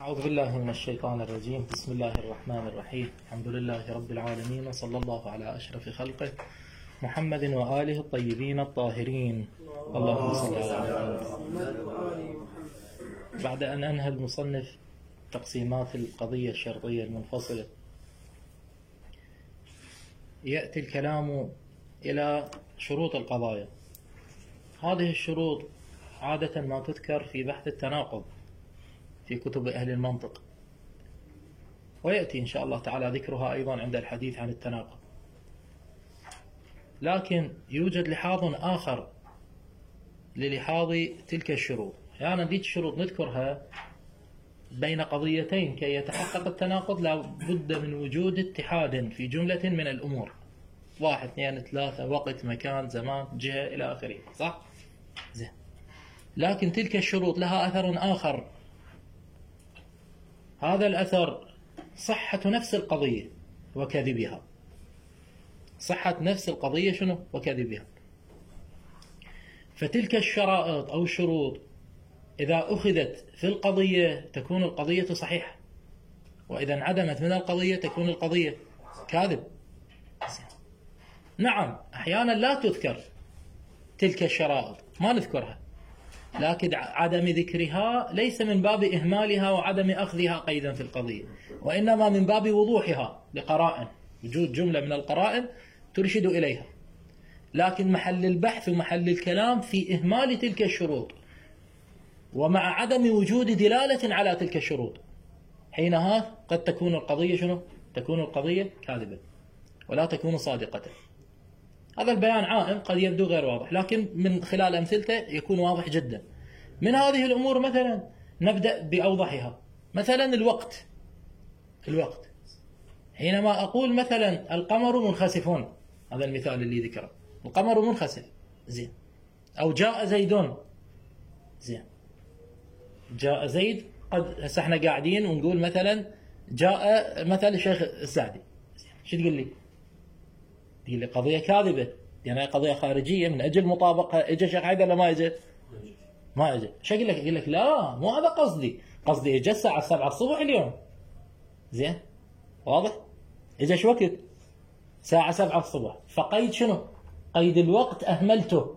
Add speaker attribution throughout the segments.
Speaker 1: أعوذ بالله من الشيطان الرجيم. بسم الله الرحمن الرحيم. الحمد لله رب العالمين، وصلى الله على أشرف خلقه محمد وآله الطيبين الطاهرين. اللهم صل على محمد. بعد أن أنهى المصنف تقسيمات القضية الشرطية المنفصلة، يأتي الكلام إلى شروط القضايا. هذه الشروط عادة ما تذكر في بحث التناقض في كتب أهل المنطق، ويأتي إن شاء الله تعالى ذكرها أيضا عند الحديث عن التناقض. لكن يوجد لحاظ آخر للحاظ تلك الشروط. يعني ذيك الشروط نذكرها بين قضيتين كي يتحقق التناقض، لا بد من وجود اتحاد في جملة من الأمور، 1 2 3، وقت مكان زمان جهة إلى آخره، صح؟ زين. لكن تلك الشروط لها أثر آخر، هذا الأثر صحة نفس القضية وكذبها. صحة نفس القضية شنو؟ وكذبها. فتلك الشرائط أو الشروط إذا أخذت في القضية تكون القضية صحيحة، وإذا انعدمت من القضية تكون القضية كاذب. نعم، أحيانا لا تذكر تلك الشرائط، ما نذكرها، لكن عدم ذكرها ليس من باب إهمالها وعدم أخذها قيدا في القضية، وإنما من باب وضوحها لقرائن، وجود جملة من القرائن ترشد إليها. لكن محل البحث ومحل الكلام في إهمال تلك الشروط، ومع عدم وجود دلالة على تلك الشروط، حينها قد تكون القضية شنو؟ تكون القضية كاذبة ولا تكون صادقة. هذا البيان عائم، قد يبدو غير واضح، لكن من خلال أمثلته يكون واضح جدا. من هذه الأمور مثلا نبدأ بأوضحها، مثلا الوقت. حينما أقول مثلا القمر منخسفون، هذا المثال اللي ذكره، القمر منخسف، زين. أو جاء زيدون، زين. جاء زيد، قد هسه احنا قاعدين ونقول مثلا جاء مثلا الشيخ السعدي، شو تقول لي؟ تقول لي قضية كاذبة، يعني قضية خارجية من أجل مطابقة. إجا شيخ حيدر ولا ما إجا؟ ما إجا. شو أقول لك؟ أقول لك لا، مو هذا قصدي إجا الساعة 7 الصبح اليوم، زين، واضح؟ إجا شو وقت؟ الساعة 7 الصبح. فقيد شنو؟ قيد الوقت أهملته،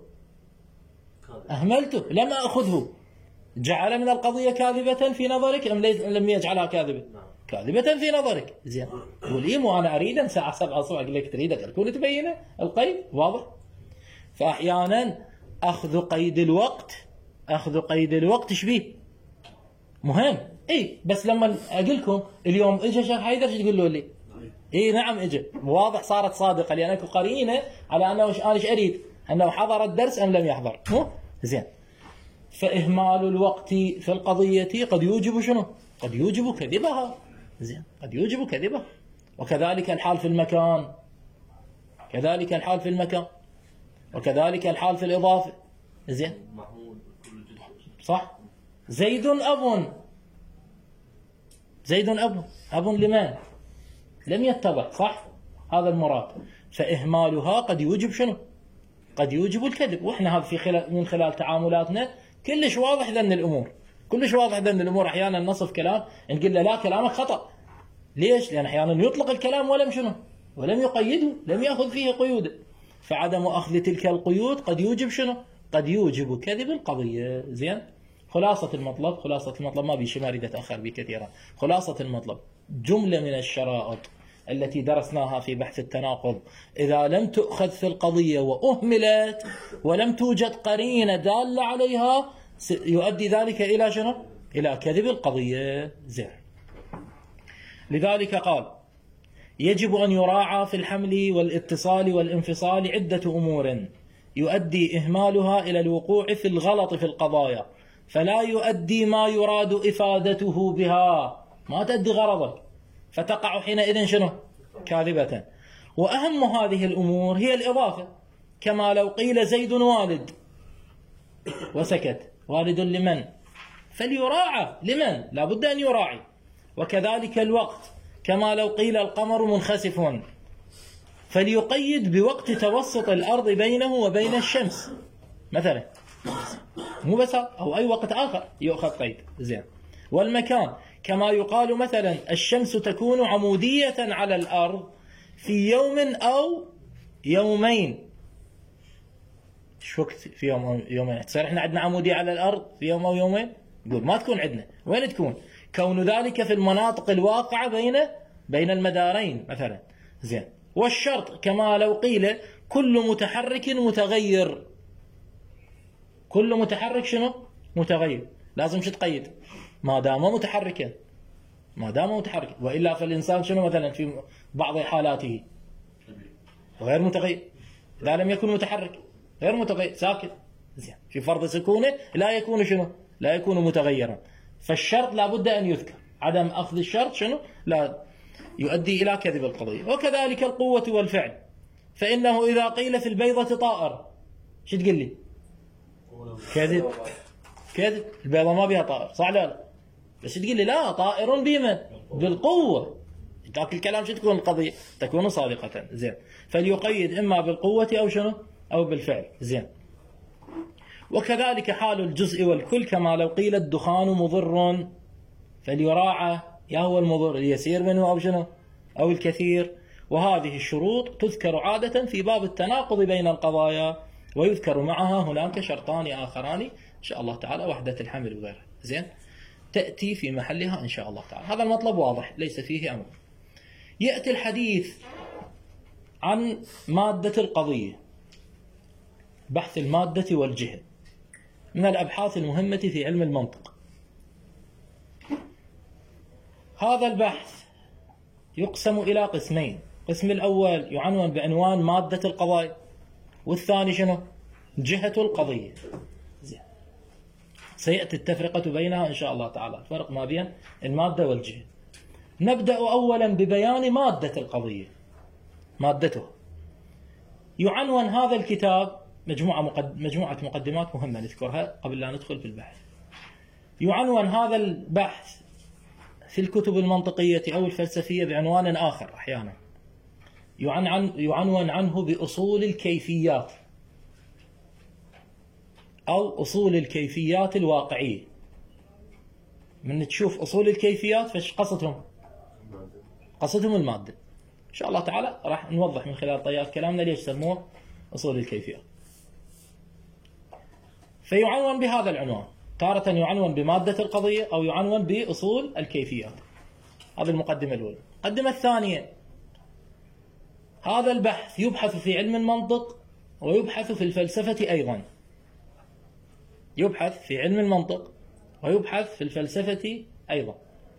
Speaker 1: لم أخذه. جعل من القضية كاذبة في نظرك أم لم يجعلها كاذبة؟ كاذبة في نظرك، زين. قول لي مو أنا أريد الساعة 7 الصبح، أقول لك تريد تكون تبينه القيد، واضح؟ فأحيانا أخذ قيد الوقت إيش بيه؟ مهم، إيه. بس لما أقول لكم اليوم إجا شيخ حيدر، شو تقولوا لي؟ إيه نعم إجا، واضح، صارت صادقة، لأن أكو قرينة على أنه أنا إيش أريد؟ أنه حضر الدرس أم لم يحضر، مو؟ زين. فإهمال الوقت في القضية قد يوجب شنو؟ قد يوجب كذبها، زين، قد يوجب كذبها. وكذلك الحال في المكان، وكذلك الحال في الإضافة، زين، صح. زيد أب لمن؟ لم يتبع، صح، هذا المراد. فإهمالها قد يوجب شنو؟ قد يوجب الكذب. وإحنا هذا من خلال تعاملاتنا كلش واضح ذن الأمور. أحيانا نصف كلام نقول له لا كلامك خطأ. ليش؟ لأن أحيانا يطلق الكلام ولم يقيده، لم يأخذ فيه قيوده. فعدم أخذ تلك القيود قد يوجب شنو؟ قد يوجب كذب القضية، زين. خلاصة المطلب ما بيش، ما أريد أتأخر به كثيرا. خلاصة المطلب، جملة من الشرائط التي درسناها في بحث التناقض إذا لم تؤخذ في القضية وأهملت ولم توجد قرينة دالة عليها، يؤدي ذلك إلى شنو؟ إلى كذب القضية، زين. لذلك قال يجب أن يراعى في الحمل والاتصال والانفصال عدة أمور يؤدي إهمالها إلى الوقوع في الغلط في القضايا، فلا يؤدي ما يراد إفادته بها، ما تؤدي غرضك، فتقع حينئذ شنو؟ كاذبة. وأهم هذه الأمور هي الإضافة، كما لو قيل زيد والد وسكت، والد لمن؟ فليراعى لمن؟ لا بد أن يراعي. وكذلك الوقت، كما لو قيل القمر منخسف، فليقيد بوقت توسط الأرض بينه وبين الشمس مثلا، مو بس، أو أي وقت آخر يؤخذ قيد، زين. والمكان كما يقال مثلا الشمس تكون عمودية على الأرض في يوم أو يومين. شو وقت في يوم أو يومين؟ تصير احنا عندنا عمودية على الأرض في يوم أو يومين؟ يقول ما تكون عندنا. وين تكون؟ كون ذلك في المناطق الواقعة بين المدارين مثلا. زين. والشرط كما لو قيل كل متحرك متغير. كل متحرك شنو؟ متغير. لازم شو تقيد؟ ما دام متحركا. ما دام متحركا، وإلا فالإنسان شنو مثلا في بعض حالاته غير متغير. إذا لم يكن متحرك غير متغير ساكن. زين. في فرض سكونه لا يكون شنو؟ لا يكون متغيرا. فالشرط لابد أن يذكر. عدم أخذ الشرط شنو؟ لا يؤدي إلى كذب القضية. وكذلك القوة والفعل، فإنه إذا قيل في البيضة طائر، شو تقول لي؟ كذب. كذب. البيضة ما بها طائر، صح لا لا؟ بس تقول لي لا، طائر بمن؟ بالقوة. ذاك الكلام شو تكون القضية؟ تكون صادقة. زين. فليقيد إما بالقوة أو شنو؟ أو بالفعل. زين. وكذلك حال الجزء والكل، كما لو قيل الدخان مضر، فليراعى يا هو المضر اليسير منه أو شنو؟ أو الكثير. وهذه الشروط تذكر عادة في باب التناقض بين القضايا، ويذكر معها هناك شرطان آخران إن شاء الله تعالى، وحدة الحمل وغيرها. زين. تأتي في محلها إن شاء الله تعالى. هذا المطلب واضح ليس فيه أمر. يأتي الحديث عن مادة القضية، بحث المادة والجهة، من الأبحاث المهمة في علم المنطق. هذا البحث يقسم إلى قسمين. القسم الأول يعنون بعنوان مادة القضايا، والثاني شنو؟ جهة القضية. زين. سيأتي التفرقة بينها إن شاء الله تعالى، الفرق ما بين المادة والجهة. نبدأ أولا ببيان مادة القضية. مادته يعنون هذا الكتاب مجموعة مقدمات مهمة نذكرها قبل لا ندخل في البحث. يعنون هذا البحث في الكتب المنطقية أو الفلسفية بعنوان آخر أحيانا، يعنون عنه بأصول الكيفيات أو أصول الكيفيات الواقعية. من تشوف أصول الكيفيات فش قصدهم؟ قصدهم المادة. إن شاء الله تعالى راح نوضح من خلال طيات كلامنا ليش سموه أصول الكيفيات. فيعنون بهذا العنوان، تارة يعنون بمادة القضية أو يعنون بأصول الكيفيات. هذه المقدمة الأولى. المقدمة الثانية، هذا البحث يبحث في علم المنطق ويبحث في الفلسفة أيضا. يبحث في علم المنطق ويبحث في الفلسفة أيضا،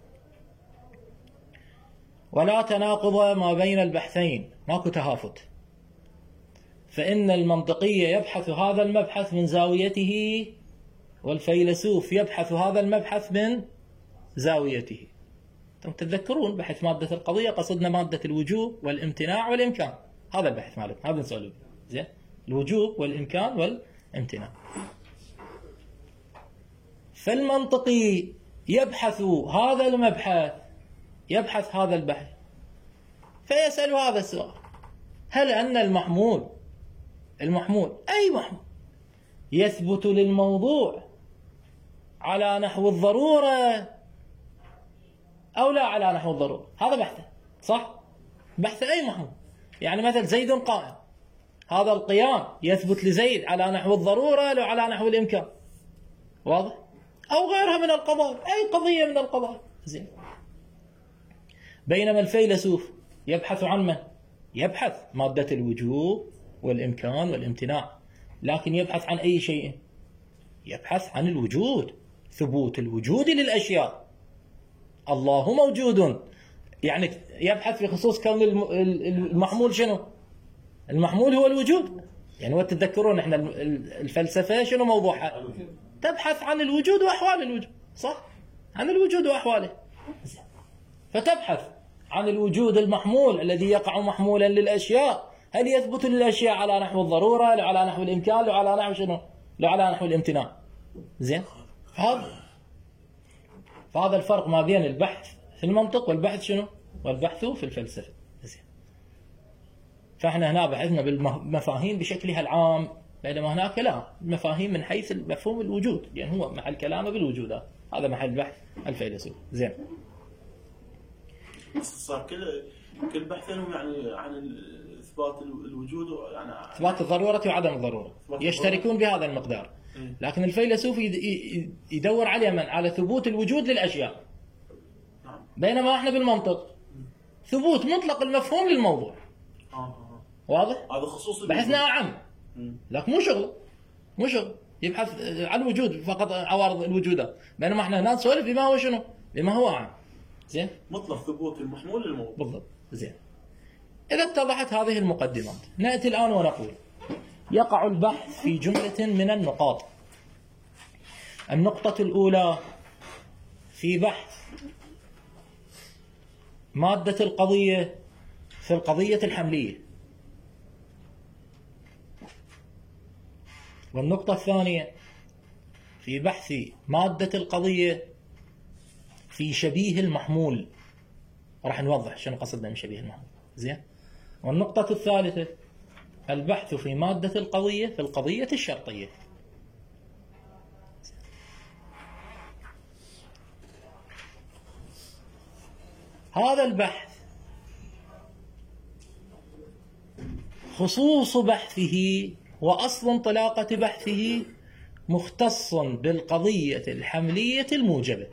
Speaker 1: ولا تناقض ما بين البحثين، ماكو تهافت. فإن المنطقي يبحث هذا المبحث من زاويته، والفيلسوف يبحث هذا المبحث من زاويته. أنتم تتذكرون بحث مادة القضية قصدنا مادة الوجوب والامتناع والإمكان. هذا البحث مالتنا، هذا نسأله. زين. الوجوب والإمكان والامتناع. فالمنطقي يبحث هذا المبحث، يبحث هذا البحث، فيسأل هذا السؤال: هل أن المحمول أي محمول يثبت للموضوع على نحو الضرورة أو لا على نحو الضرورة؟ هذا بحثه، صح؟ بحث أي محمول. يعني مثلا زيد قائم، هذا القيام يثبت لزيد على نحو الضرورة لو على نحو الإمكان؟ واضح؟ أو غيرها من القضايا، أي قضية من القضايا. زين. بينما الفيلسوف يبحث عن من؟ يبحث مادة الوجوب والإمكان والامتناع، لكن يبحث عن أي شيء؟ يبحث عن الوجود، ثبوت الوجود للأشياء. الله موجود، يعني يبحث في خصوص كون المحمول شنو؟ المحمول هو الوجود. يعني وتتذكرون احنا الفلسفة شنو موضوعها؟ تبحث عن الوجود وأحوال الوجود، صح؟ عن الوجود وأحواله. فتبحث عن الوجود المحمول الذي يقع محمولا للأشياء، هل يثبت للأشياء على نحو الضرورة، لو على نحو الإمكان، لو على نحو شنو؟ لو على نحو الامتناع. زين. فهذا الفرق ما بين البحث في المنطق والبحث شنو؟ والبحث في الفلسفة. زين. فاحنا هنا بحثنا بالمفاهيم بشكلها العام، بينما هناك لا، المفاهيم من حيث مفهوم الوجود، يعني هو مع الكلام بالوجودات. هذا محل بحث الفيلسوف. زين.
Speaker 2: صار كل بحثهم يعني عن اثبات الوجود، يعني
Speaker 1: اثبات الضروره وعدم الضروره، يشتركون بهذا المقدار. لكن الفيلسوف يدور على من؟ على ثبوت الوجود للاشياء. بينما احنا بالمنطق ثبوت مطلق المفهوم للموضوع. واضح؟
Speaker 2: هذا خصوص
Speaker 1: بحثنا اعم، لكن مو شغل يبحث عن الوجود فقط، عوارض الوجودات. بينما احنا هنا نسولف بما هو شنو؟ بما هو اعم. زين؟
Speaker 2: مطلق ثبوت المحمول للموضوع.
Speaker 1: بالضبط. زين. إذا اتضحت هذه المقدمات، نأتي الآن ونقول: يقع البحث في جملة من النقاط. النقطة الأولى في بحث مادة القضية في القضية الحملية. والنقطة الثانية في بحث مادة القضية في شبيه المحمول. راح نوضح شنو قصدنا من شبيه المحمول. زين. والنقطة الثالثة البحث في مادة القضية في القضية الشرطية. هذا البحث خصوص بحثه وأصل انطلاقة بحثه مختص بالقضية الحملية الموجبة.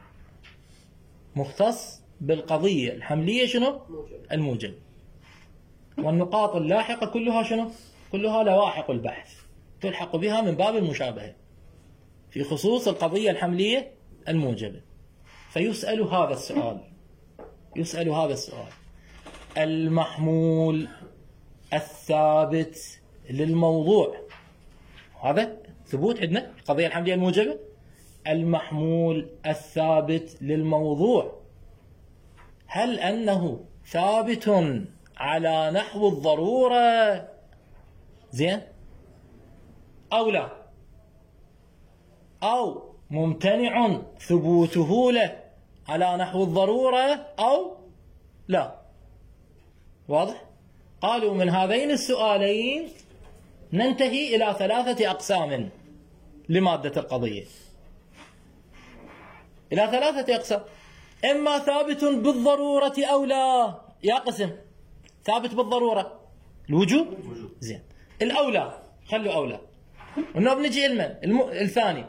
Speaker 1: مختص بالقضية الحملية شنو؟ الموجبة. والنقاط اللاحقة كلها شنو؟ كلها لواحق البحث تلحق بها من باب المشابهة في خصوص القضية الحملية الموجبة. فيسأل هذا السؤال: المحمول الثابت للموضوع، هذا ثبوت عندنا القضية الحملية الموجبة، المحمول الثابت للموضوع هل أنه ثابت على نحو الضرورة؟ زين؟ أو لا؟ أو ممتنع ثبوته له على نحو الضرورة أو لا؟ واضح؟ قالوا من هذين السؤالين ننتهي إلى 3 أقسام لمادة القضية. إلى 3 أقسام: إما ثابت بالضرورة أو لا. يا قسم ثابت بالضرورة الوجوب. زين. الأولى خلوا أولى. ونبي نجي الثاني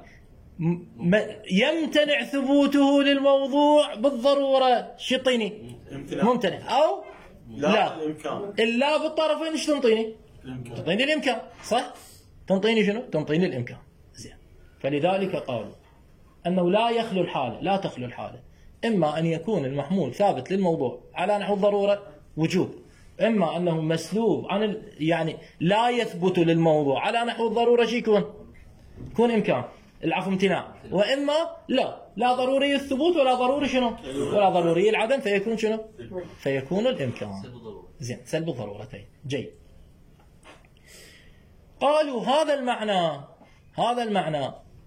Speaker 1: يمتنع ثبوته للموضوع بالضرورة. شو يعطيني؟ ممتنع أو لا. إلا بالطرفين ايش تنطيني؟ تنطيني الإمكان. صح؟ تنطيني شنو؟ تنطيني الإمكان. زين. فلذلك قالوا أنه لا تخلو الحالة إما أن يكون المحمول ثابت للموضوع على نحو الضرورة وجوب، إما أنه مسلوب عن يعني لا يثبت للموضوع على نحو الضرورة. شي يكون إمكان، العفو امتناع. وإما لا ضروري الثبوت ولا ضروري شنو؟ ولا ضروري العدم، فيكون شنو؟ فيكون الإمكان. زين. سلب الضرورتين. جيد. قالوا هذا المعنى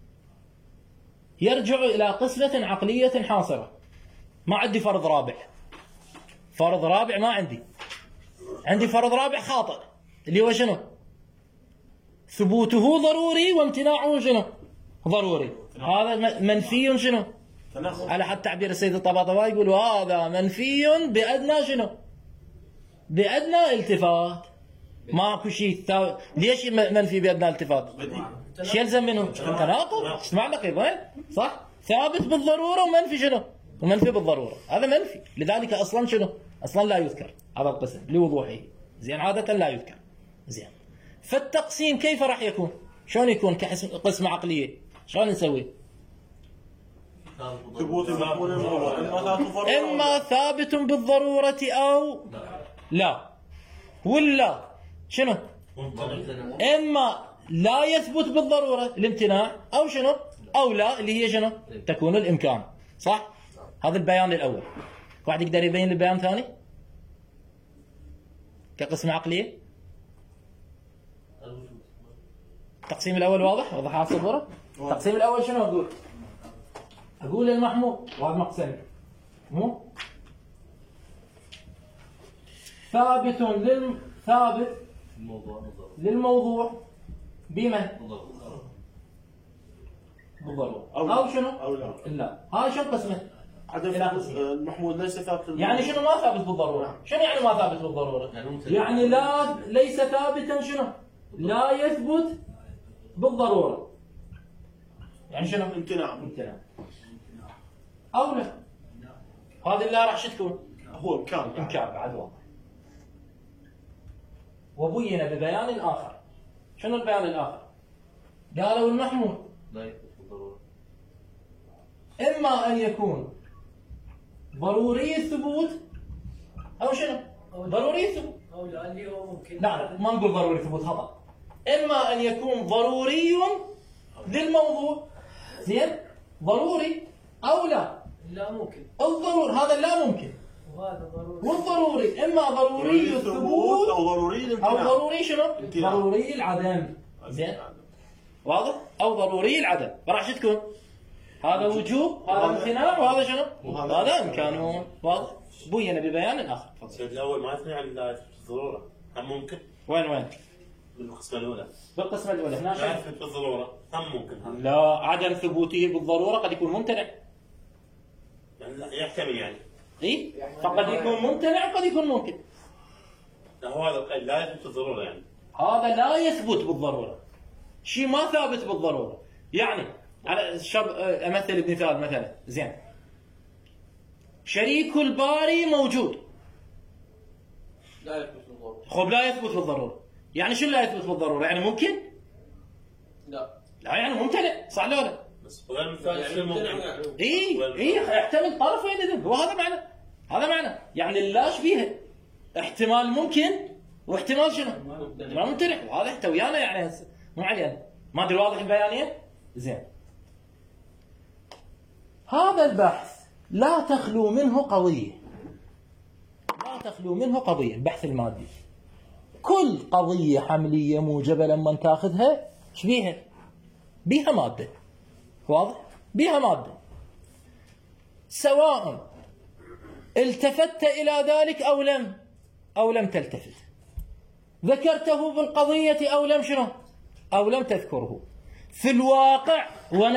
Speaker 1: يرجع إلى قسمة عقلية حاصرة. ما عندي فرض رابع ما عندي فرض رابع خاطئ، اللي هو شنو؟ ثبوته ضروري وامتناعه شنو؟ ضروري. هذا منفي شنو؟ على حد تعبير السيد الطباطبائي يقول هذا منفي بأدنى شنو؟ بأدنى التفات. ماكو شيء ليش منفي بأدنى التفات؟ شو يلزم منه؟ تناقض. اسمع نقيض وين؟ صح؟ ثابت بالضرورة ومنفي شنو؟ ومنفي بالضرورة. هذا منفي. لذلك أصلا شنو؟ أصلا لا يذكر هذا القسم لوضوحه. زين. عادة لا يذكر. زين. فالتقسيم كيف راح يكون؟ شلون يكون كقسمة عقلية؟ شلون نسوي؟ إما ثابت بالضرورة أو لا، ولا شنو؟ إما لا يثبت بالضرورة الامتناع، أو شنو؟ أو لا اللي هي شنو؟ تكون الإمكان. صح؟ هذا البيان الأول. واحد يقدر يبين البيان الثاني كقسمة عقلية؟ التقسيم الأول واضح؟ وضحت الصورة؟ التقسيم الأول شنو أقول المحمول، وهذا مقسم مو ثابت للموضوع بما بالضرورة
Speaker 2: أو
Speaker 1: شنو؟
Speaker 2: أو لا.
Speaker 1: لا. هذا شنو قسمه؟
Speaker 2: عدم
Speaker 1: إلى
Speaker 2: ثبوت
Speaker 1: قسمين.
Speaker 2: المحمول ليس ثابت
Speaker 1: يعني شنو ما ثابت بالضرورة؟ شنو يعني ما ثابت بالضرورة؟ يعني ليس ثابتا شنو؟ لا يثبت بالضرورة. يعني شنو؟
Speaker 2: امتناع.
Speaker 1: أو لا. هذه اللي راح شو تكون؟
Speaker 2: هو
Speaker 1: إمكان بعد واضح. وبين ببيان آخر. شنو البيان الآخر؟ قالوا المحمول
Speaker 3: لا يثبت بالضرورة.
Speaker 1: إما أن يكون ضروري الثبوت أو شنو؟ ضروري الثبوت.
Speaker 4: أو لا اللي هو ممكن.
Speaker 1: لا ما نقول ضروري ثبوت، خطأ. إما أن يكون ضروري للموضوع، زين؟ ضروري أو لا.
Speaker 4: لا ممكن.
Speaker 1: الضروري هذا لا ممكن.
Speaker 4: وهذا ضروري.
Speaker 1: والضروري إما ضروري الثبوت
Speaker 2: أو ضروري الامتناع.
Speaker 1: أو ضروري شنو؟
Speaker 2: امتناع.
Speaker 1: ضروري العدم. زين؟ واضح؟ أو ضروري العدم. راح شو تكون؟ هذا وجوب، هذا امتناع، وهذا شنو؟ هذا إمكان. واضح؟ بين ببيان آخر.
Speaker 3: السيد الأول ما يثني عن لا يثبت بالضرورة، هم ممكن
Speaker 1: وين؟
Speaker 3: بالقسمة الأولى.
Speaker 1: بالقسمة الأولى هنا
Speaker 3: لا يثبت بالضرورة، هم ممكن هذا.
Speaker 1: لا، عدم ثبوته بالضرورة قد يكون ممتنع.
Speaker 3: يعني لا يحتمل يعني.
Speaker 1: اي فقد يكون ممتنع وقد يكون ممكن.
Speaker 3: لا هو هذا القيد لا يثبت بالضرورة يعني.
Speaker 1: هذا لا يثبت بالضرورة. شيء ما ثابت بالضرورة. يعني على امثل بمثال مثلا، زين. شريك الباري موجود.
Speaker 4: لا يثبت بالضرورة.
Speaker 1: خب لا يثبت بالضرورة. يعني شو لا يثبت بالضرورة؟ يعني ممكن؟
Speaker 4: لا
Speaker 1: يعني ممتنع، صح ولا لا؟
Speaker 3: بس غير مثال ممكن.
Speaker 1: اي يحتمل طرفين اذا، هو هذا معنى. هذا معنى يعني اللاش فيها احتمال ممكن واحتمال شنو؟ احتمال ممتنع، وهذا حتى ويانا يعني هسه مو علينا. ما ادري واضح البيانيه؟ زين. هذا البحث لا تخلو منه قضيه. لا تخلو منه قضيه، البحث المادي. كل قضيه حمليه موجبه لما تاخذها ايش بيها؟ بيها ماده. واضح؟ بيها ماده. سواء التفت إلى ذلك أو لم تلتفت. ذكرته بالقضية أو لم شنو؟ أو لم تذكره. في الواقع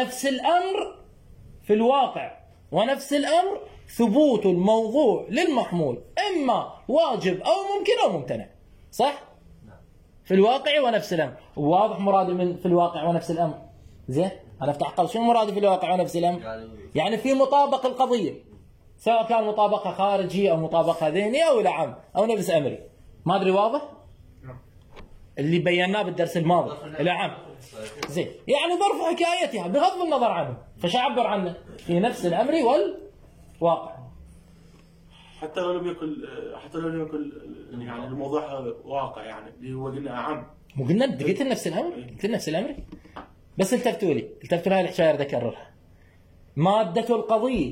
Speaker 1: ونفس الأمر ثبوت الموضوع للمحمول إما واجب أو ممكن أو ممتنع. صح؟ في الواقع ونفس الأمر. واضح مرادي من في الواقع ونفس الأمر؟ زين؟ أنا أفتح قلب. شو مرادي في الواقع ونفس الأمر؟ يعني في مطابق القضية، سواء كان مطابقة خارجي أو مطابقة ذهني أو إلى عام أو نفس أمري. ما أدري واضح؟ اللي بيناه بالدرس الماضي إلى عام. زين، يعني ظرف حكايتها بغض النظر عنه، فش أعبر عنه؟ في نفس الأمر والواقع.
Speaker 2: حتى لو لم يكن يعني الموضوع واقع، يعني اللي هو قلنا أعم.
Speaker 1: مو قلنا قلت نفس الأمر؟ قلت نفس الأمر. بس التفتوا لي الحكاية بدي أكررها. مادة القضية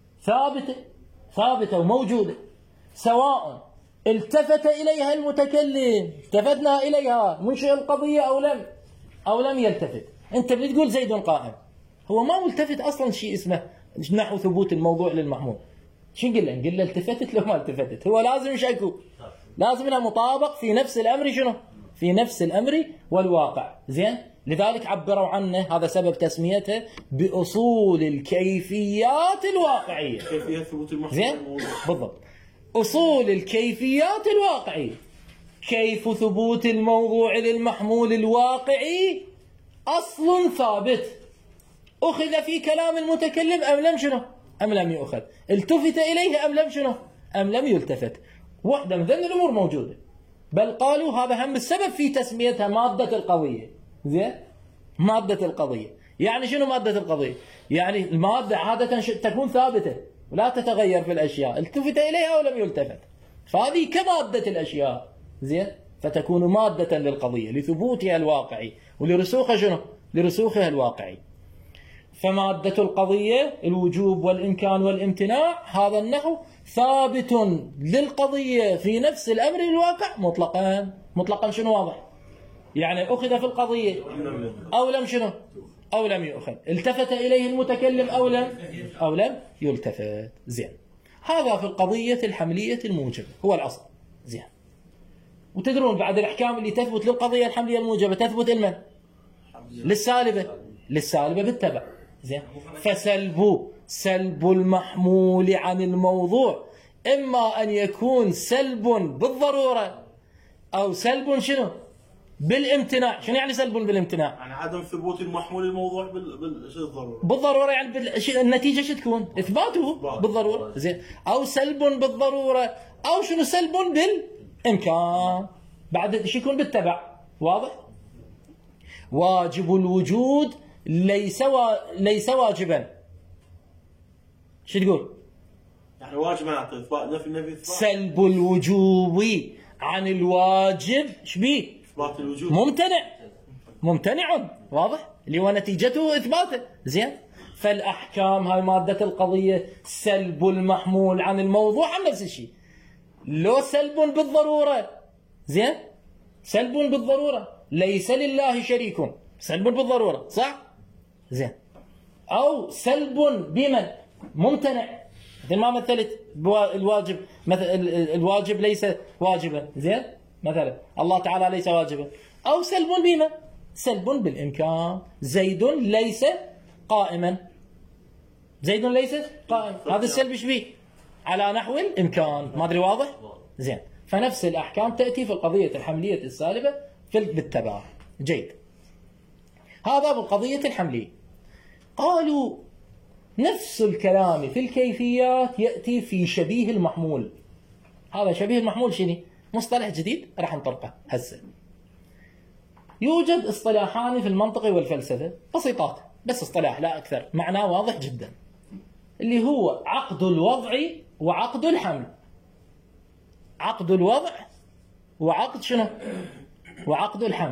Speaker 1: ثابتة وموجودة، سواء التفت إليها المتكلم، التفتنا إليها منشئ القضية أو لم يلتفت. أنت بتقول زيد قائم، هو ما ملتفت أصلا. شيء اسمه نحو ثبوت الموضوع للمحمول. شو نقول له؟ نقول له التفتت لو ما التفتت، هو لازم شكو، لازم انها مطابق في نفس الأمر شنو؟ في نفس الأمر والواقع. زين؟ لذلك عبروا عنه، هذا سبب تسميته بأصول الكيفيات الواقعية.
Speaker 2: كيفية ثبوت المحمول.
Speaker 1: زين؟ بالضبط. أصول الكيفيات الواقعية. كيف ثبوت الموضوع للمحمول الواقعي أصل ثابت، أخذ في كلام المتكلم أم لم شنو؟ أم لم يؤخذ؟ التفت إليه أم لم شنو؟ أم لم يلتفت؟ واحدة من ذن الأمور موجودة. بل قالوا هذا هم السبب في تسميتها مادة القضية. زين؟ مادة القضية. يعني شنو مادة القضية؟ يعني المادة عادة تكون ثابتة ولا تتغير في الأشياء، التفت إليها أو لم يلتفت، فهذه كمادة الأشياء. زين؟ فتكون مادة للقضية لثبوتها الواقعي ولرسوخها شنو؟ لرسوخها الواقعي. فمادة القضية الوجوب والإمكان والامتناع، هذا النحو ثابت للقضية في نفس الأمر الواقع مطلقا. شنو واضح؟ يعني أخذ في القضية أو لم شنو؟ أو لم يؤخذ، التفت إليه المتكلم أو لم يلتفت. زين، هذا في القضية الحملية الموجبة هو الأصل. زين، وتدرون بعد الأحكام اللي تثبت للقضية الحملية الموجبة تثبت لمن؟ للسالبة. للسالبة بالتبع. زين، سلب المحمول عن الموضوع إما أن يكون سلب بالضرورة أو سلب شنو؟ بالامتناع. شنو يعني سلب بالامتناع؟
Speaker 2: يعني عدم ثبوت المحمول الموضوع بالضروره.
Speaker 1: بالضروره يعني النتيجه شو تكون؟ اثباته بالضروره. زين، او سلب بالضروره او شنو سلب بالامكان. بعد شو يكون بالتبع. واضح؟ واجب الوجود ليس واجبا. شو تقول؟
Speaker 2: يعني واجب اعطي اثبات نفي اثبات.
Speaker 1: سلب الوجوب عن الواجب ايش بيه؟
Speaker 2: اثبات الوجود
Speaker 1: ممتنع. واضح؟ اللي هو نتيجته اثباته. زين، فالاحكام هاي ماده القضيه سلب المحمول عن الموضوع عن نفس الشيء. لو سلب بالضروره. زين، سلب بالضروره ليس لله شريك، سلب بالضروره صح؟ زين، او سلب بمن؟ ممتنع، مثل ما مثلت الواجب، مثل الواجب ليس واجبا. زين، مثلا الله تعالى ليس واجبا. او سلب بما؟ سلب بالامكان. زيد ليس قائما. زيد ليس قائم، هذا السلب ايش بيه؟ على نحو الامكان. ما ادري واضح؟ زين، فنفس الاحكام تاتي في القضيه الحمليه السالبه بالتبع. جيد، هذا بالقضيه الحمليه. قالوا نفس الكلام في الكيفيات ياتي في شبيه المحمول. هذا شبيه المحمول شنو؟ مصطلح جديد راح نطرقه هسه. يوجد اصطلاحان في المنطق والفلسفة بسيطات، بس اصطلاح لا أكثر، معناه واضح جدا، اللي هو عقد الوضع وعقد الحمل. عقد الوضع وعقد شنو؟ وعقد الحمل.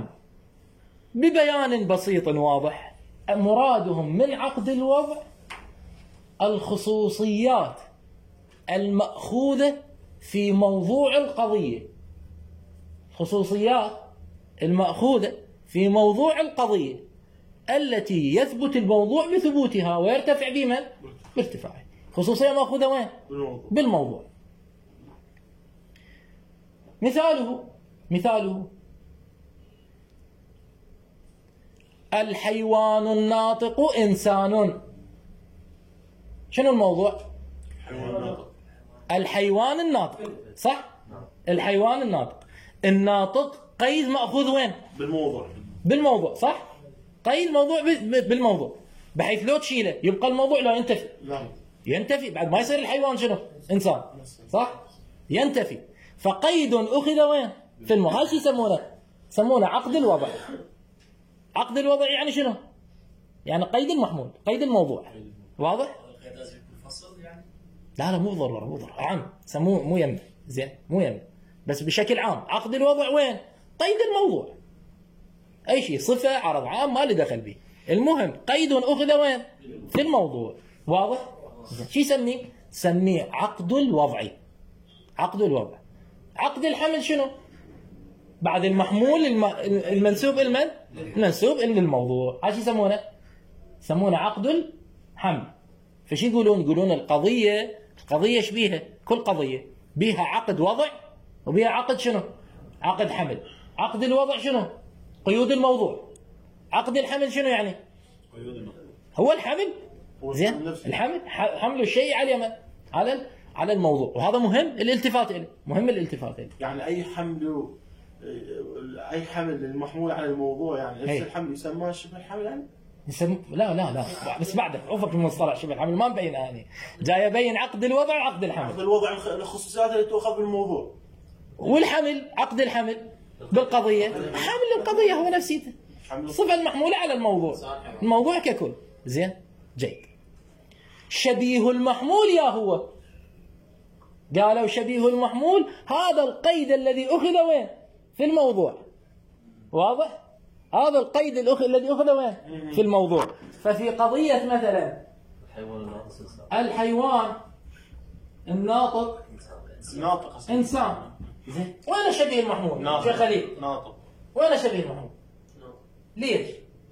Speaker 1: ببيان بسيط واضح، مرادهم من عقد الوضع الخصوصيات المأخوذة في موضوع القضية. خصوصيات المأخوذة في موضوع القضية التي يثبت الموضوع بثبوتها ويرتفع بمن؟ بارتفاعه. خصوصية مأخوذة وين؟ بالموضوع. مثاله الحيوان الناطق إنسان. شنو الموضوع؟ الحيوان الناطق صح؟ الحيوان الناطق. الناطق قيد مأخوذ وين؟ بالموضوع صح؟ قيد موضوع بالموضوع، بحيث لو تشيله يبقى الموضوع لا ينتفي. ينتفي بعد ما يصير الحيوان شنو؟ إنسان صح؟ ينتفي. فقيد أخذ وين؟ في الموضوع. هاي شو يسمونه عقد الوضع. عقد الوضع يعني شنو؟ يعني قيد المحمول، قيد الموضوع. واضح؟ لا مو ضرورة عام، سموه مو يم. زين، مو يم، بس بشكل عام عقد الوضع وين؟ قيد الموضوع. اي شيء صفة عرض عام ما له دخل به، المهم قيد اخذ وين؟ في الموضوع. واضح؟ شو يسميه؟ سميه عقد الوضع. عقد الوضع. عقد الحمل شنو؟ بعد المحمول المنسوب لمن؟ المنسوب للموضوع. هذا شو يسمونه؟ يسمونه عقد الحمل. فشو يقولون القضية ايش بيها؟ كل قضية بيها عقد وضع وبيها عقد شنو؟ عقد حمل. عقد الوضع شنو؟ قيود الموضوع. عقد الحمل شنو يعني؟ قيود الموضوع. هو الحمل. زين، الحمل حمل الشيء على الموضوع، وهذا مهم الالتفات له، مهم الالتفات له.
Speaker 2: يعني اي حمل المحمول على الموضوع، يعني نفس الحمل يسمى شبه الحمل يعني؟
Speaker 1: لا بس بعدك عوفك من مصطلح شبه الحمل، ما مبين اني جاي ابين عقد الوضع وعقد الحمل.
Speaker 2: عقد الوضع الخصوصيات اللي تؤخذ بالموضوع،
Speaker 1: والحمل عقد الحمل بالقضيه. حمل القضيه هو نفسيته، الصفه المحموله على الموضوع، الموضوع ككل. زين، جيد. شبيه المحمول يا هو، قالوا شبيه المحمول هذا القيد الذي اخذ وين؟ في الموضوع. واضح؟ هذا القيد الذي أخذ وين؟ في الموضوع. ففي قضية مثلا الحيوان الناطق إنسان. زين، وين شبيه المحمول؟ شيخ خليل،
Speaker 2: ناطق.
Speaker 1: وين شبيه المحمول؟ ليش؟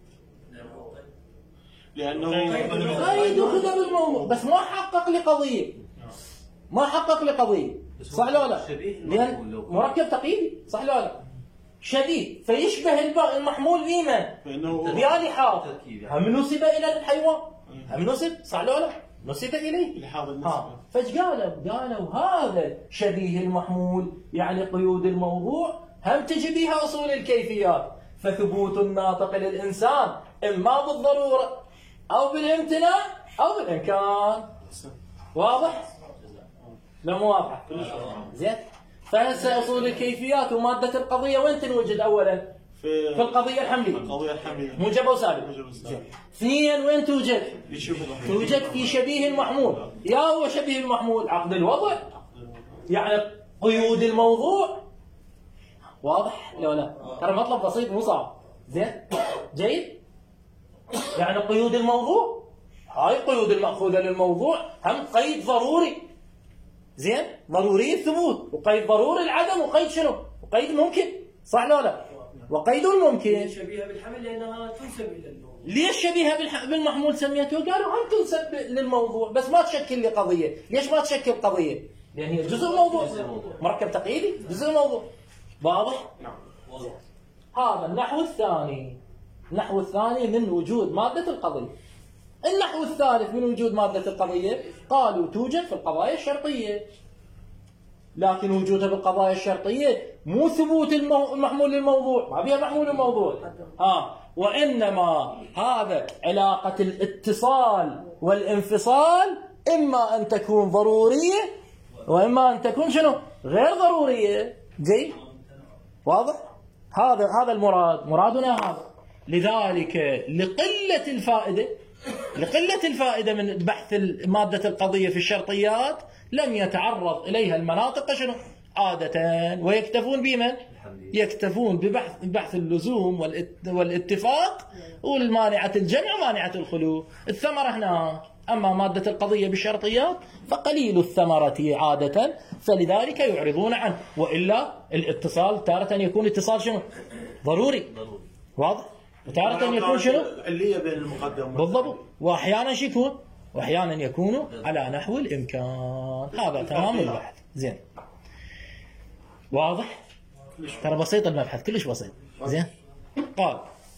Speaker 2: لأنه
Speaker 1: قيد أخذ بالموضوع بس ما حقق لقضية. ما حقق لقضية، صح لا لا؟ لأن مركب تقييدي، صح لا لا؟ شديد فيشبه المحمول بمن؟
Speaker 2: فإنه
Speaker 1: بلحاظ هم نسب إلى الحيوان، هم نسب صح لو لا؟ نسب إليه.
Speaker 2: لحاظ النسبة.
Speaker 1: فايش قالوا هذا شبيه المحمول يعني قيود الموضوع هم تجي بها أصول الكيفيات، فثبوت الناطق للإنسان إما بالضرورة أو بالامتناع أو بالإمكان. واضح؟ لا مو واضحة؟ زين؟ فهسه أصول الكيفيات ومادة القضية وين تنوجد أولا؟ في القضية الحملية.
Speaker 2: القضية الحملية.
Speaker 1: موجبة وسالبة. اثنين وين توجد؟ توجد في شبيه المحمول. يا هو شبيه المحمول عقد الوضع يعني قيود الموضوع. واضح لو لا؟ ترى مطلب بسيط مو صعب. زين؟ جيد؟ يعني قيود الموضوع هاي قيود المأخوذة للموضوع هم قيد ضروري. زين؟ ضروري الثبوت وقيد ضروري العدم وقيد شنو؟ وقيد ممكن. صح لو لا؟ وقيد الممكن.
Speaker 4: شبيهة بالحمل لأنها تنسب إلى الموضوع.
Speaker 1: ليش شبيهة بالمحمول سميته؟ قالوا هم تنسب للموضوع بس ما تشكل لي قضية. ليش ما تشكل قضية؟ لأن هي جزء الموضوع. مركب تقييدي جزء الموضوع. واضح؟
Speaker 2: نعم.
Speaker 1: هذا النحو الثاني. النحو الثاني من وجود مادة القضية. النحو الثالث من وجود مادة القضية قالوا توجد في القضايا الشرطية، لكن وجودها بالقضايا الشرطية مو ثبوت المحمول للموضوع، ما بيها محمول الموضوع. وإنما هذا علاقة الاتصال والانفصال إما أن تكون ضرورية وإما أن تكون شنو؟ غير ضرورية. جيد؟ واضح؟ هذا المراد، مرادنا هذا. لذلك لقلة الفائدة من بحث مادة القضية في الشرطيات لم يتعرض إليها المناطق شنو؟ عادة، ويكتفون بمن؟ يكتفون ببحث اللزوم والاتفاق والمانعة الجمع ومانعة الخلو. الثمرة هنا. أما مادة القضية بالشرطيات فقليل الثمرة عادة، فلذلك يعرضون عنه. وإلا الاتصال تارة يكون اتصال شنو؟ ضروري. واضح؟ وتارة يكون شنو؟
Speaker 2: علية بين المقدم
Speaker 1: بالضبط. وأحيانا شو يكون؟ وأحيانا يكون على نحو الإمكان. هذا تمام البحث. زين. واضح؟ ترى بسيط المبحث كلش بسيط. زين. قال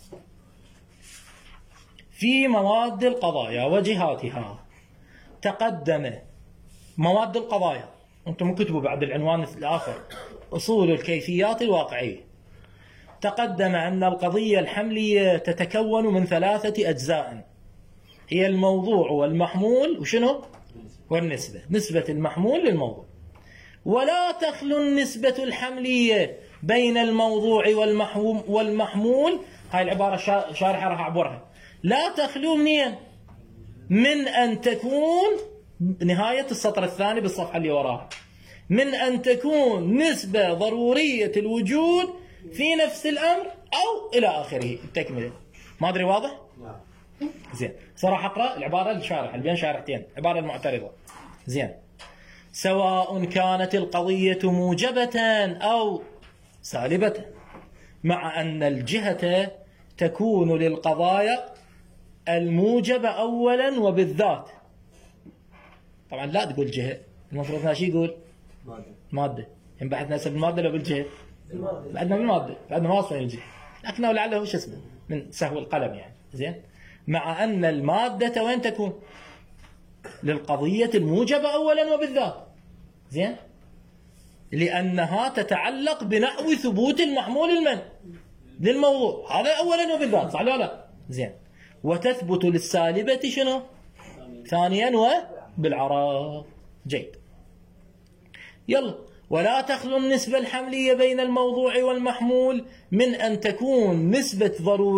Speaker 1: في مواد القضايا وجهاتها تقدم مواد القضايا. أنتم كتبوا بعد العنوان الآخر أصول الكيفيات الواقعية. تقدم أن القضية الحملية تتكون من 3 أجزاء، هي الموضوع والمحمول وشنو؟ والنسبة. نسبة المحمول للموضوع. ولا تخلو النسبة الحملية بين الموضوع والمحمول. هاي العبارة شارحة راح أعبرها. لا تخلو منين؟ من أن تكون نهاية السطر الثاني بالصفحة اللي وراها. من أن تكون نسبة ضرورية الوجود في نفس الأمر أو إلى آخره التكملة. ما أدري واضح؟ زين. صراحة أقرأ العبارة الشارحة اللي بين شارحتين، عبارة المعترضة. زين. سواء كانت القضية موجبة أو سالبة، مع أن الجهة تكون للقضايا الموجبة أولا وبالذات. طبعا لا تقول جهة، المفروض هنا شو يقول؟ مادة. ينبحث نسب المادة لو بالجهة؟ بعدنا بالمادة، بعدنا ما وصلنا للجهة، لكنه لعله شو اسمه من سهو القلم يعني. زين. مع أن المادة وين تكون؟ للقضية الموجبة أولا وبالذات. زين. لأنها تتعلق بنحو ثبوت المحمول للموضوع، هذا أولا وبالذات. صح ولا لا؟ زين. وتثبت للسالبة شنو؟ ثانيا وبالعراض. جيد. يلا. ولا تخلو النسبة الحملية بين الموضوع والمحمول من أن تكون نسبة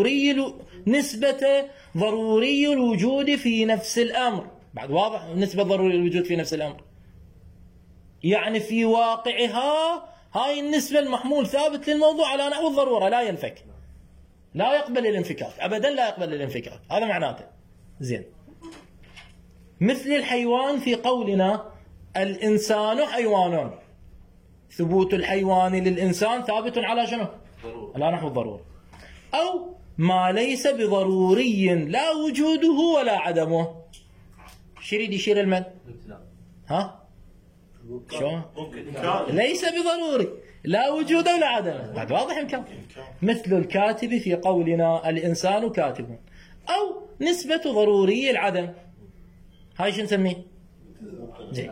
Speaker 1: ضروري الوجود في نفس الأمر. بعد واضح؟ نسبة ضروري الوجود في نفس الأمر يعني في واقعها هاي النسبة المحمول ثابت للموضوع على نحو الضرورة، لا ينفك، لا يقبل الانفكاك أبدا، لا يقبل الانفكاك. هذا معناته. زين. مثل الحيوان في قولنا الإنسان حيوان، ثبوت الحيوان للإنسان ثابت على شنو؟ على نحو الضرورة. أو ما ليس بضروري لا وجوده ولا عدمه. شريد يشير المن؟ ها؟ شلون؟
Speaker 3: ممكن
Speaker 1: ليس بضروري، لا وجود ولا عدم، بعد واضح إمكان. مثل الكاتب في قولنا الإنسان كاتب، أو نسبة ضروري العدم، هاي شو نسميه؟ زين.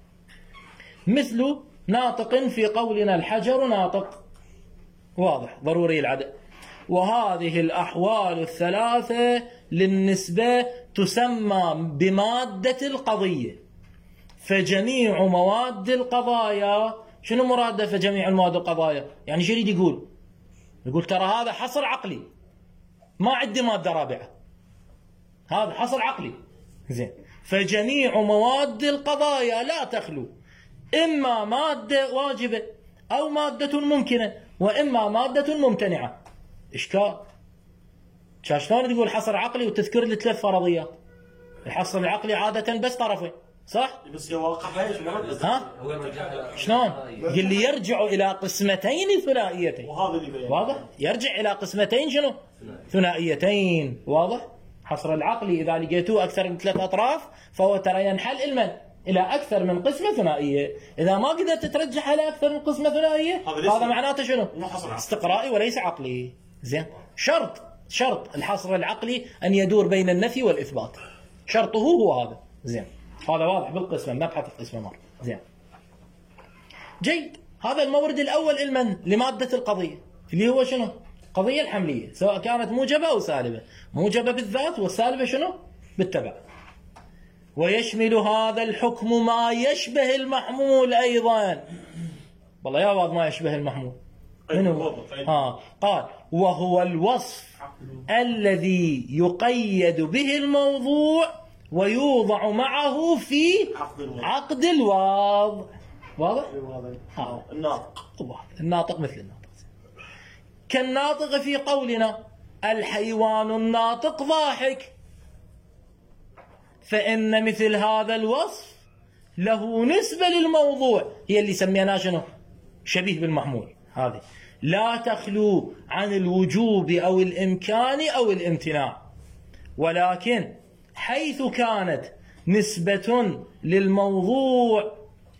Speaker 1: مثل ناطق في قولنا الحجر ناطق، واضح ضروري العدم. وهذه الأحوال الثلاثة للنسبة تسمى بمادة القضية. فجميع مواد القضايا، شنو مراده فجميع المواد القضايا؟ يعني شو يريد يقول؟ يقول ترى هذا حصر عقلي، ما عندي مادة رابعة، هذا حصر عقلي. زين. فجميع مواد القضايا لا تخلو إما مادة واجبة أو مادة ممكنة وإما مادة ممتنعة. إشكال. شلون تقول حصر عقلي وتذكر لي 3 فرضيات؟ الحصر العقلي عادة بس طرفين، صح؟
Speaker 2: بس يوقع ليش مركز.
Speaker 1: ها؟ شلون؟ قل لي يرجع إلى قسمتين ثنائيتين.
Speaker 2: وهذا اللي بيان.
Speaker 1: واضح؟ يرجع إلى قسمتين شنو؟ ثنائيتين، واضح؟ حصر العقلي إذا لقيتوه أكثر من 3 أطراف فهو ترى ينحل إلى أكثر من قسمة ثنائية. إذا ما قدرت ترجح إلى أكثر من قسمة ثنائية هذا معناته شنو؟ استقرائي وليس عقلي. زين. شرط الحصر العقلي أن يدور بين النفي والإثبات، شرطه هو هذا. زين. هذا واضح بالقسمة، مبحث القسمة مر. زين. جيد. هذا المورد الأول لمادة القضية اللي هو شنو؟ القضية الحملية، سواء كانت موجبة أو سالبة. موجبة بالذات والسالبة شنو؟ بالتبع. ويشمل هذا الحكم ما يشبه المحمول أيضا. والله يا بعض ما يشبه المحمول. منو؟ قال وهو الوصف الذي يقيد به الموضوع ويوضع معه في عقد الوضع. واضح؟ الناطق مثل الناطق. كالناطق في قولنا الحيوان الناطق ضاحك، فإن مثل هذا الوصف له نسبة للموضوع، هي اللي سميناه شنو؟ شبيه بالمحمول. هذه لا تخلو عن الوجوب أو الإمكان أو الامتناع، ولكن حيث كانت نسبة للموضوع،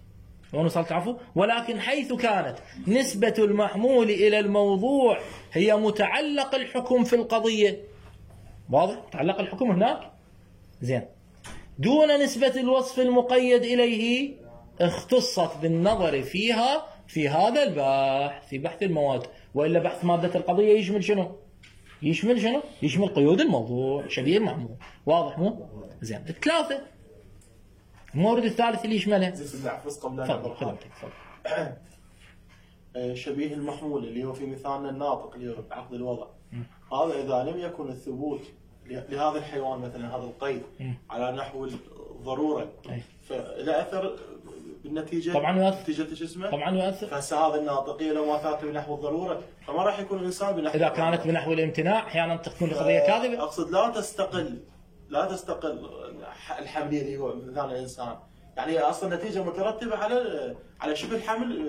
Speaker 1: ولكن حيث كانت نسبة المحمول إلى الموضوع هي متعلق الحكم في القضية. واضح؟ متعلق الحكم هناك. زين. دون نسبة الوصف المقيد إليه اختصت بالنظر فيها في هذا البحث، في بحث المواد. وإلا بحث مادة القضية يشمل شنو؟ يشمل قيود الموضوع، شبيه المحمول. واضح مو؟ زين. 3 المورد الثالث اللي يشملها
Speaker 2: شبيه المحمول اللي هو في مثالنا الناطق اللي هو بعقد الوضع. هذا إذا لم يكن الثبوت لهذا الحيوان مثلا هذا القيد على نحو الضرورة فلا أثر بالنتيجة.
Speaker 1: طبعا يؤثر.
Speaker 2: نتيجة شو اسمه؟
Speaker 1: طبعا يؤثر.
Speaker 2: فهسه هذا الناطقية لو ما ثابت بنحو الضرورة فما راح يكون الإنسان بنحو.
Speaker 1: إذا كانت بنحو الامتناع أحيانا تكون القضية كاذبة.
Speaker 2: أقصد لا تستقل الحملية اللي هو مثال الإنسان، يعني أصلا نتيجة مترتبة على شبه الحمل.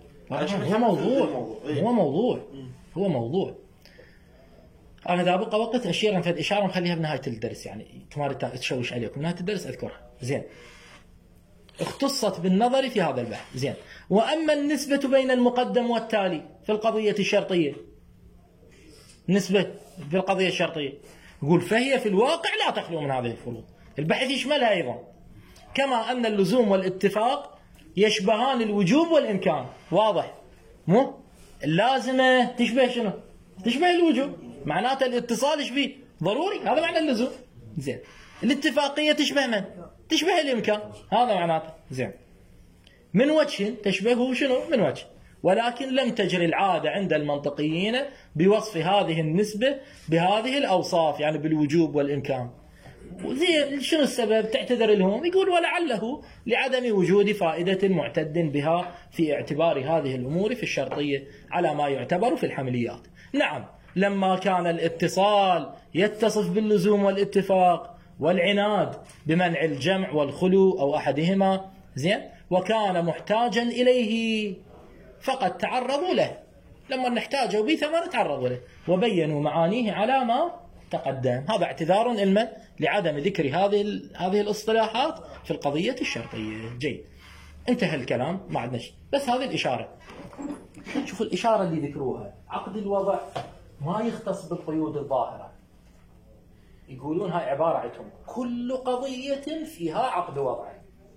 Speaker 1: هو موضوع. أنا إذا بقى وقت أشير في إشارة نخليها بنهاية الدرس، يعني كما تشوش عليكم نهاية الدرس أذكرها. زين. اختصت بالنظر في هذا البحث. زين. وأما النسبة بين المقدم والتالي في القضية الشرطية، نسبة في القضية الشرطية يقول فهي في الواقع لا تخلو من هذه الفروض. البحث يشملها أيضا، كما أن اللزوم والاتفاق يشبهان الوجوب والإمكان. واضح مو؟ اللازمة تشبه شنو؟ تشبه الوجوب، معناته الاتصال يشبه ضروري، هذا معنى اللزوم. زين. الاتفاقية تشبه من؟ تشبه الإمكان، هذا معناته. زين. من وجه تشبهه شنو؟ من وجه. ولكن لم تجري العادة عند المنطقيين بوصف هذه النسبة بهذه الأوصاف، يعني بالوجوب والإمكان. وزين شنو السبب؟ تعتذر لهم، يقول ولعله لعدم وجود فائدة معتد بها في اعتبار هذه الأمور في الشرطية على ما يعتبر في الحمليات. نعم، لما كان الاتصال يتصف باللزوم والاتفاق والعناد بمنع الجمع والخلو أو أحدهما، زين، وكان محتاجا إليه فقد تعرضوا له، لما نحتاجوا به ثم نتعرض له وبينوا معانيه على ما تقدم. هذا اعتذار لعدم ذكر هذه الاصطلاحات في القضية الشرطية. جيد. انتهى الكلام، ما عندنا شيء، بس هذه الإشارة. شوفوا الإشارة اللي ذكروها، عقد الوضع ما يختص بالقيود الظاهرة. يقولون هاي عبارة عندهم كل قضية فيها عقد وضع.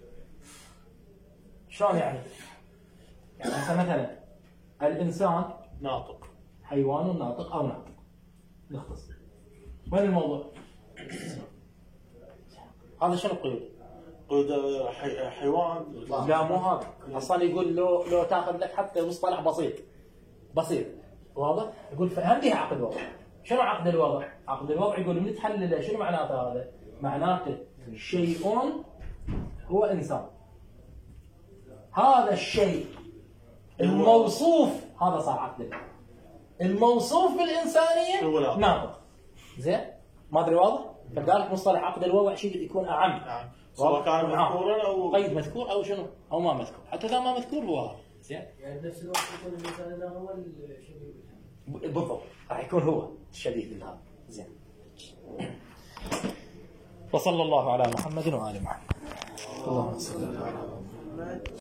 Speaker 1: شلون يعني؟ يعني مثلا الإنسان
Speaker 2: ناطق،
Speaker 1: حيوان ناطق أو ناطق، نختص. وين الموضوع؟ هذا شنو القيود؟
Speaker 2: قيود حيوان.
Speaker 1: لا مو هذا، اصلا يقول لو تاخذ لك حتى مصطلح بسيط واضح؟ يقول فهمتها عقد وضع. شنو عقد الوضع؟ عقد الوضع يقول من تحلله شنو معناته هذا؟ معناته شيء هو انسان. هذا الشيء الموصوف هذا صار عقد الوضع. الموصوف بالانسانيه ناطق. زين؟ ما ادري واضح؟ فلذلك مصطلح عقد الوضع شيء يكون اعم.
Speaker 2: نعم. سواء كان مذكورا او
Speaker 1: قيد مذكور او شنو؟ او ما مذكور، حتى اذا ما مذكور هو هذا. زين؟
Speaker 4: يعني بنفس الوقت يكون الانسان هذا هو الشبيه
Speaker 1: بالضبط، راح يكون هو الشبيه بالهذا. زين. وصلى الله على محمد وآل محمد. اللهم صل على محمد.